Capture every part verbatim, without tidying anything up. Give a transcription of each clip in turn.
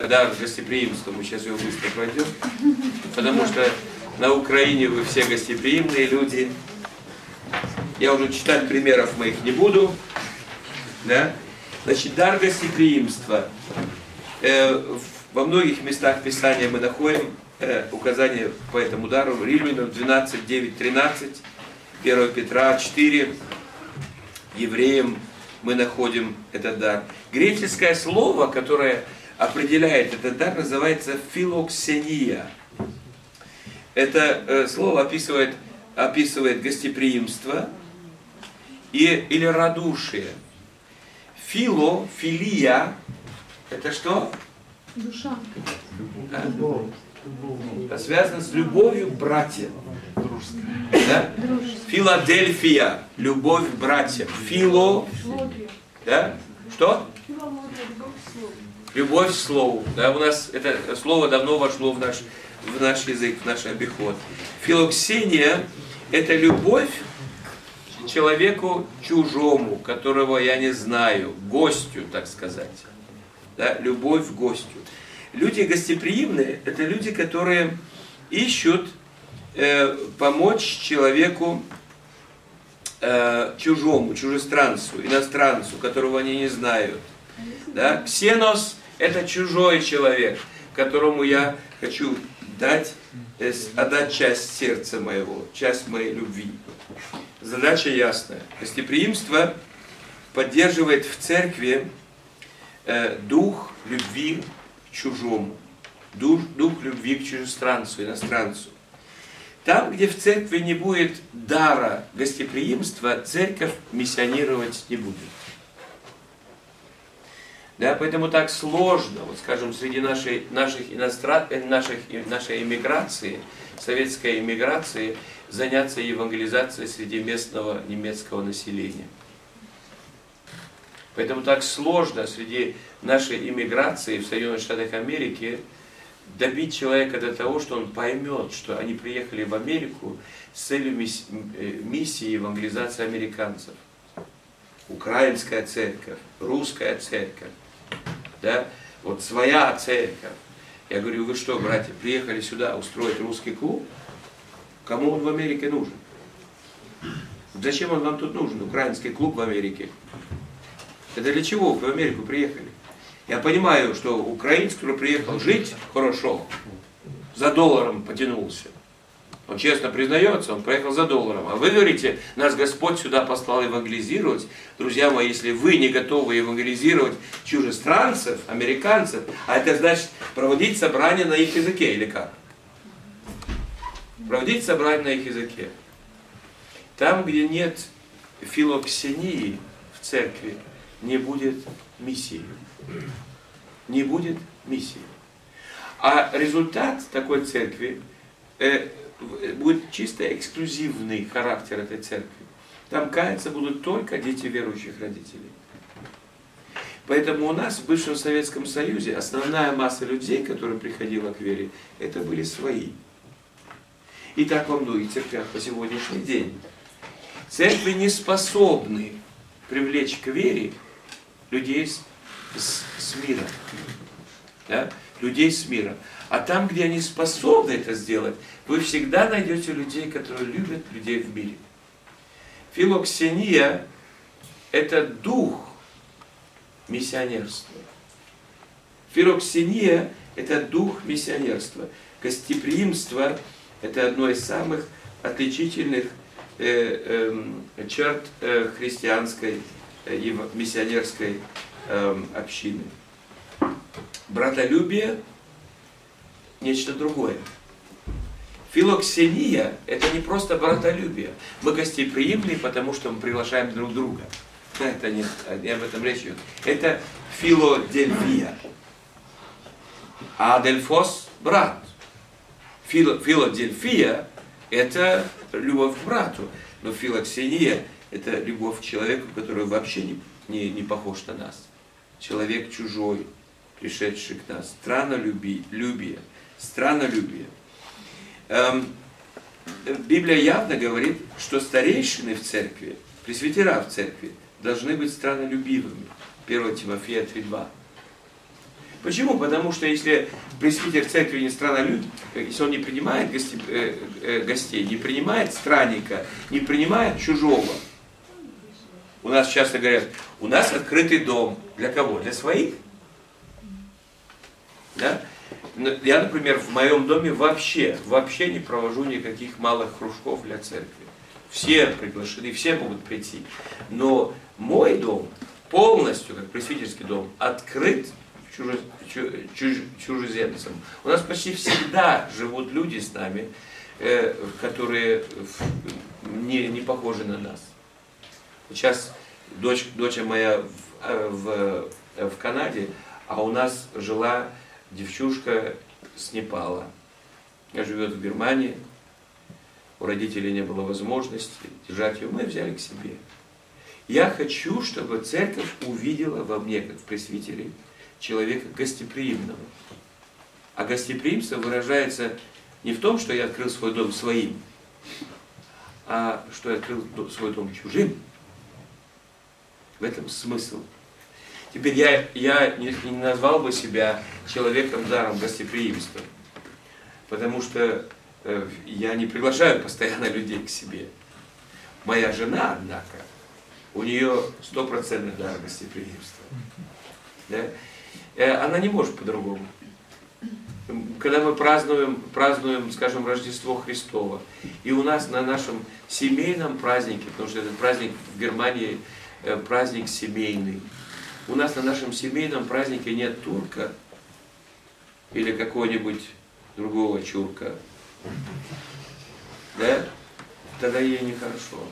дар гостеприимства, мы сейчас его быстро пройдем, потому что на Украине вы все гостеприимные люди. Я уже читать примеров моих не буду. Да? Значит, дар гостеприимства. Э, во многих местах Писания мы находим э, указания по этому дару. Римлянам двенадцать, девять, тринадцать, первое Петра четыре, Евреям мы находим этот дар. Греческое слово, которое определяет этот дар, называется филоксения. Это э, слово описывает, описывает гостеприимство и, или радушие. Фило, филия, это что? Душа. А? Это связано с любовью братья. Да? Филадельфия, любовь братьев. Фило, да? Что? Любовь к слову. Да, у нас это слово давно вошло в наш, в наш язык, в наш обиход. Филоксения – это любовь к человеку чужому, которого я не знаю, гостю, так сказать. Да, любовь к гостю. Люди гостеприимные – это люди, которые ищут э, помочь человеку э, чужому, чужестранцу, иностранцу, которого они не знают. Да? Ксенос – это чужой человек, которому я хочу дать, э, отдать часть сердца моего, часть моей любви. Задача ясная. Гостеприимство поддерживает в церкви э, дух любви к чужому, дух, дух любви к чужестранцу, иностранцу. Там, где в церкви не будет дара гостеприимства, церковь миссионировать не будет. Да, поэтому так сложно, вот скажем, среди нашей, наших иностран, наших, нашей эмиграции, советской эмиграции, заняться евангелизацией среди местного немецкого населения. Поэтому так сложно среди нашей эмиграции в Соединенных Штатах Америки добить человека до того, что он поймет, что они приехали в Америку с целью миссии евангелизации американцев. Украинская церковь, русская церковь. Да? Вот своя церковь. Я говорю, вы что, братья, приехали сюда устроить русский клуб? Кому он в Америке нужен? Зачем он вам тут нужен, украинский клуб в Америке? Это для чего вы в Америку приехали? Я понимаю, что украинец, который приехал жить хорошо, за долларом потянулся. Он честно признается, он приехал за долларом. А вы говорите, нас Господь сюда послал евангелизировать. Друзья мои, если вы не готовы евангелизировать чужестранцев, американцев, а это значит проводить собрание на их языке, или как? Проводить собрание на их языке. Там, где нет филоксении в церкви, не будет миссии. Не будет миссии. А результат такой церкви э, будет чисто эксклюзивный характер этой церкви. Там каяться будут только дети верующих родителей. Поэтому у нас в бывшем Советском Союзе основная масса людей, которые приходила к вере, это были свои. И так во многих церквях по сегодняшний день. Церкви не способны привлечь к вере людей с, с, с мира. Да? Людей с мира. А там, где они способны это сделать, вы всегда найдете людей, которые любят людей в мире. Филоксения – это дух миссионерства. Филоксения – это дух миссионерства. Гостеприимство – это одно из самых отличительных э, э, черт э, христианской э, миссионерской э, общины. Братолюбие – нечто другое. Филоксения – это не просто братолюбие. Мы гостеприимны, потому что мы приглашаем друг друга. Это не, не об этом речь идет. Это филодельфия. А адельфос – брат. Фило, филодельфия – это любовь к брату. Но филоксения – это любовь к человеку, который вообще не, не, не похож на нас. Человек чужой, пришедший к нас. Страннолюбие. Страннолюбие. Эм, Библия явно говорит, что старейшины в церкви, пресвитера в церкви, должны быть страннолюбивыми. первое Тимофея три два. Почему? Потому что если пресвитер церкви не странолюб, если он не принимает гости, э, э, гостей, не принимает странника, не принимает чужого, у нас часто говорят, у нас открытый дом. Для кого? Для своих? Да? Я, например, в моем доме вообще, вообще не провожу никаких малых кружков для церкви. Все приглашены, все могут прийти. Но мой дом полностью, как пресвитерский дом, открыт чужез, чуж, чужеземцам. У нас почти всегда живут люди с нами, э, которые не, не похожи на нас. Сейчас дочь, дочь моя в, в, в Канаде, а у нас жила девчушка с Непала. Она живет в Германии. У родителей не было возможности держать ее. Мы взяли к себе. Я хочу, чтобы церковь увидела во мне, как в пресвитере, человека гостеприимного. А гостеприимство выражается не в том, что я открыл свой дом своим, а что я открыл свой дом чужим. В этом смысл. Теперь я, я не, не назвал бы себя человеком даром гостеприимства, потому что э, я не приглашаю постоянно людей к себе. Моя жена, однако, у нее стопроцентный дар гостеприимства. Да? Э, она не может по-другому. Когда мы празднуем, празднуем, скажем, Рождество Христово, и у нас на нашем семейном празднике, потому что этот праздник в Германии э, праздник семейный, у нас на нашем семейном празднике нет турка или какого-нибудь другого чурка, да? Тогда ей нехорошо.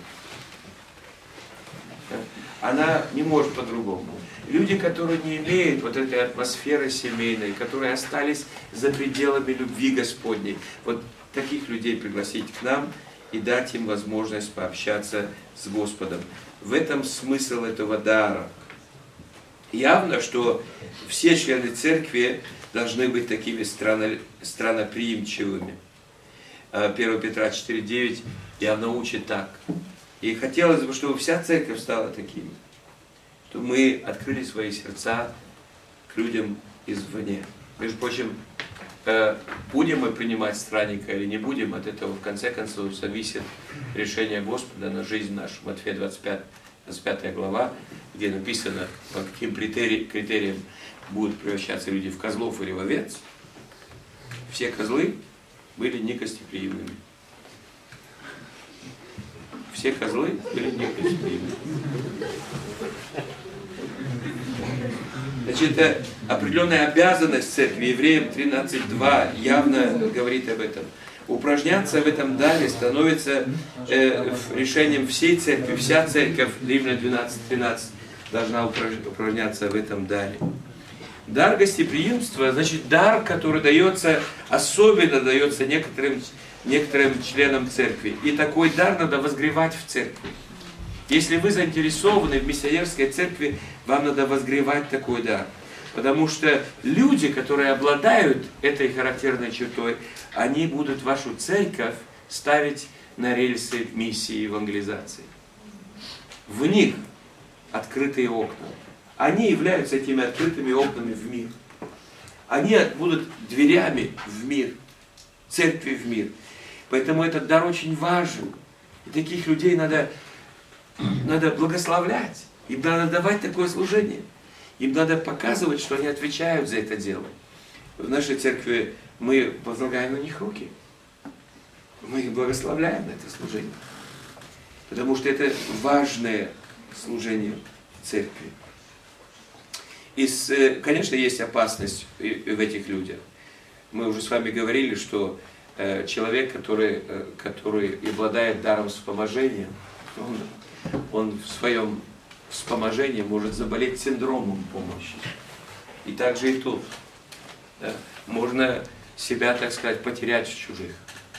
Да? Она не может по-другому. Люди, которые не имеют вот этой атмосферы семейной, которые остались за пределами любви Господней, вот таких людей пригласить к нам и дать им возможность пообщаться с Господом. В этом смысл этого дара. Явно, что все члены церкви должны быть такими страно, странноприимчивыми. первое Петра четыре девять явно учит так. И хотелось бы, чтобы вся церковь стала такими. Чтобы мы открыли свои сердца к людям извне. Между прочим, будем мы принимать странника или не будем, от этого в конце концов зависит решение Господа на жизнь нашу. Матфея двадцать пятая глава, где написано, по каким критериям будут превращаться люди в козлов или в овец. Все козлы были негостеприимными. Все козлы были негостеприимными. Значит, это определенная обязанность церкви. Евреям тринадцать два явно говорит об этом. Упражняться в этом даре становится э, решением всей церкви. Вся церковь, Римлян двенадцать тринадцать, должна упражняться в этом даре. Дар гостеприимства, значит, дар, который дается, особенно дается некоторым, некоторым членам церкви. И такой дар надо возгревать в церкви. Если вы заинтересованы в миссионерской церкви, вам надо возгревать такой дар. Потому что люди, которые обладают этой характерной чертой, они будут вашу церковь ставить на рельсы миссии и евангелизации. В них открытые окна. Они являются этими открытыми окнами в мир. Они будут дверями в мир, церкви в мир. Поэтому этот дар очень важен. И таких людей надо, надо благословлять. Им надо давать такое служение. Им надо показывать, что они отвечают за это дело. В нашей церкви мы возлагаем на них руки. Мы их благословляем на это служение. Потому что это важное служение церкви. И, конечно, есть опасность в этих людях. Мы уже с вами говорили, что человек, который, который обладает даром вспоможения, он, он в своем вспоможении может заболеть синдромом помощи. И также и тут. Да, можно себя, так сказать, потерять в чужих.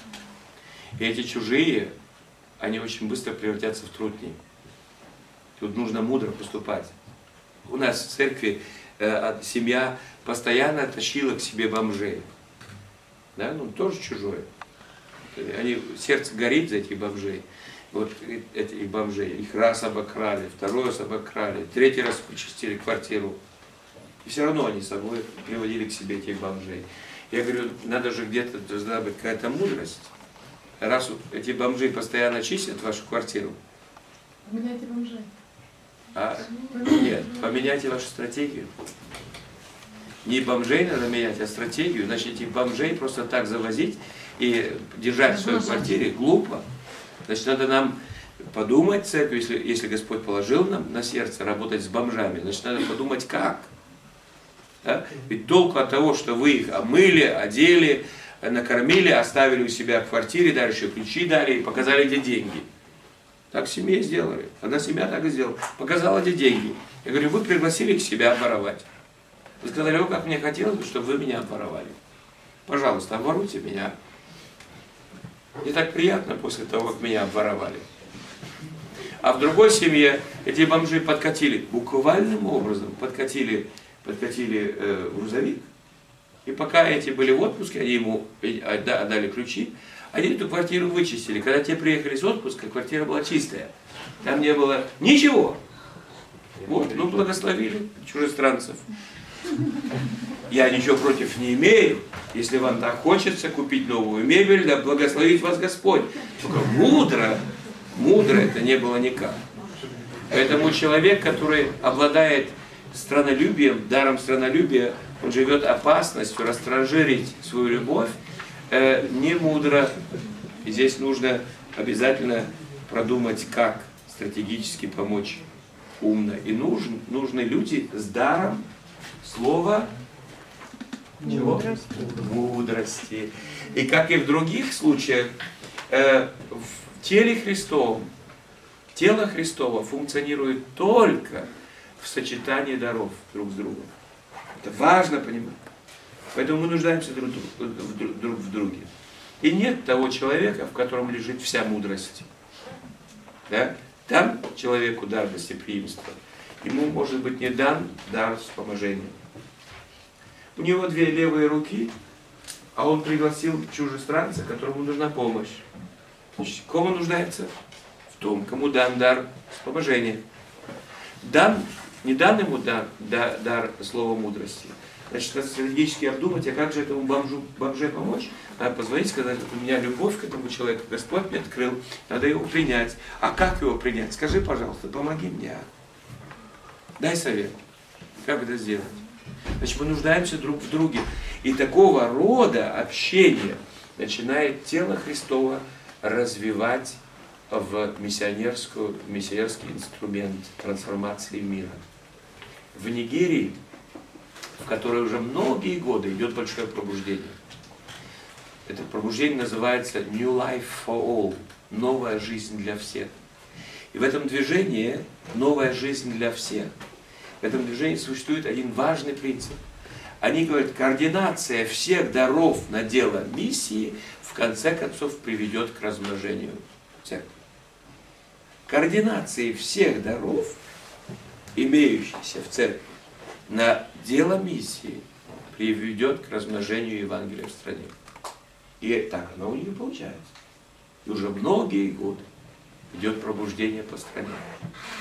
И эти чужие, они очень быстро превратятся в трутни. Тут нужно мудро поступать. У нас в церкви э, семья постоянно тащила к себе бомжей. Да? Ну, тоже чужое. Они, сердце горит за этих бомжей. Вот этих бомжей. Их раз обокрали, второй раз обокрали, третий раз почистили квартиру. И все равно они с собой приводили к себе этих бомжей. Я говорю, надо же где-то, должна быть какая-то мудрость. Раз эти бомжи постоянно чистят вашу квартиру. Поменяйте бомжей. А, нет, поменяйте вашу стратегию. Не бомжей надо менять, а стратегию. Значит, этих бомжей просто так завозить и держать в своей квартире глупо. Значит, надо нам подумать, церковь, если, если Господь положил нам на сердце работать с бомжами, значит, надо подумать, как. Да? Ведь толку от того, что вы их омыли, одели, накормили, оставили у себя в квартире, дали еще ключи дали и показали, где деньги. Так семье сделали. Одна семья так и сделала. Показала, где деньги. Я говорю, вы пригласили их себя обворовать. Вы сказали, о, как мне хотелось, чтобы вы меня обворовали. Пожалуйста, обворуйте меня. Мне так приятно после того, как меня обворовали. А в другой семье эти бомжи подкатили, буквальным образом подкатили, подкатили э, грузовик. И пока эти были в отпуске, они ему отдали ключи, они эту квартиру вычистили. Когда те приехали с отпуска, квартира была чистая. Там не было ничего. Вот, ну благословили чужестранцев. Я ничего против не имею. Если вам так хочется купить новую мебель, да благословит вас Господь. Только мудро, мудро это не было никак. Поэтому человек, который обладает странолюбием, даром странолюбия, он живет опасностью растранжирить свою любовь, э, не мудро. И здесь нужно обязательно продумать, как стратегически помочь умно. И нужен, нужны люди с даром слова мудрости. мудрости. И как и в других случаях, э, в теле Христовом, тело Христово функционирует только в сочетании даров друг с другом. Это важно понимать. Поэтому мы нуждаемся друг в друге. И нет того человека, в котором лежит вся мудрость. Да? Там человеку дар гостеприимства. Ему может быть не дан дар вспоможения. У него две левые руки, а он пригласил чужестранца, которому нужна помощь. Значит, кому нуждается? В том, кому дан дар вспоможения. Дан, не дан ему дар, да, дар слова мудрости. Значит, надо стратегически обдумать, а как же этому бомжу, бомже помочь? Надо позвонить, сказать, у меня любовь к этому человеку, Господь мне открыл, надо его принять. А как его принять? Скажи, пожалуйста, помоги мне. Дай совет. Как это сделать? Значит, мы нуждаемся друг в друге. И такого рода общение начинает тело Христово развивать в миссионерскую, миссионерский инструмент трансформации мира. В Нигерии, в которой уже многие годы идет большое пробуждение. Это пробуждение называется New Life for All, новая жизнь для всех. И в этом движении новая жизнь для всех. В этом движении существует один важный принцип. Они говорят, координация всех даров на дело миссии в конце концов приведет к размножению церкви. Координации всех даров, имеющихся в церкви, на дело миссии приведет к размножению Евангелия в стране. И так оно у них получается. И уже многие годы идет пробуждение по стране.